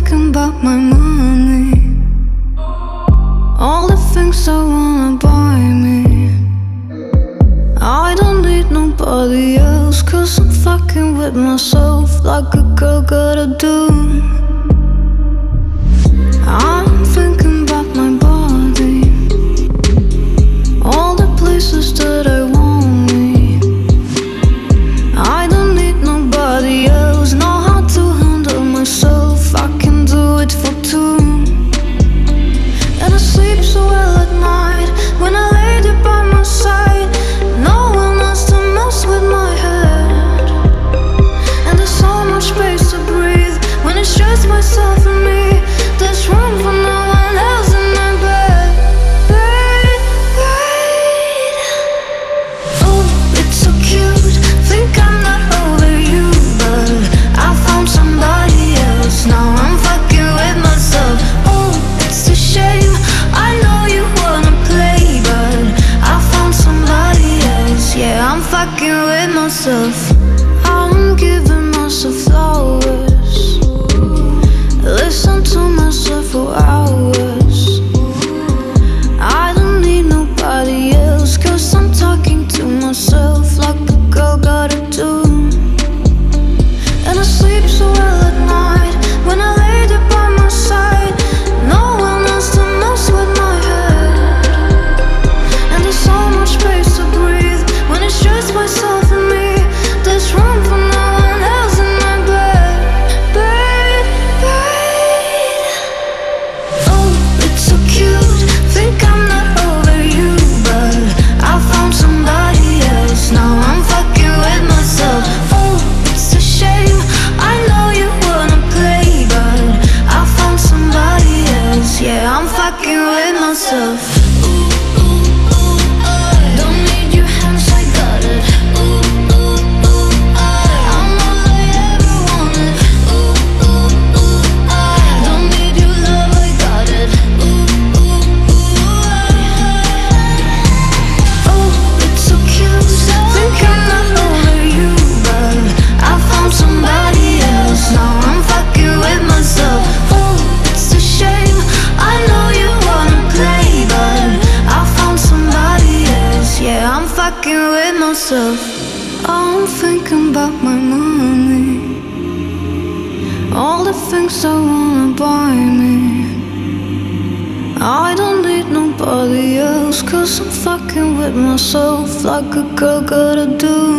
thinking about my money, all the things I wanna buy me. I don't need nobody else, 'cause I'm fucking with myself like a girl gotta do. I'm thinking about my body, all the places that I want me. I don't need nobody else, know how to handle myself, I can do it for two. And I sleep so well at night when I lay there by my side. No one has to mess with my head, and there's so much space to breathe when it's just myself and me. There's room for no one else in my bed. Oh, it's so cute, think I'm not over you, but I found somebody else. Now I'm fucking with myself. Oh, it's a shame, I know you wanna play, but I found somebody else. Yeah, I'm fucking with myself. I'm giving myself flowers, listen to myself for hours. I don't need nobody else, 'cause I'm talking to myself like a girl gotta do. And I sleep so well at night when I lay there by my side. No one has to mess with my head, and there's so much space to breathe when it's just myself and me. There's room for no one else in my bed. Oh, it's so cute, think I'm not over you, but I found somebody else. Now I'm fucking with myself. Oh, it's a shame, I know you wanna play, but I found somebody else. Yeah, I'm fucking with myself. Don't need your hands, I got it. I'm all I ever wanted. Don't need your love, I got it. Oh, it's so cute, think I'm not over you, but I found somebody else. Now I'm fucking with myself. Oh, it's a shame, I know you wanna play, but I found somebody else. Yeah, I'm fucking with myself. I'm thinking about my money, all the things I wanna buy me. I don't need nobody else, 'cause I'm fucking with myself like a girl gotta do.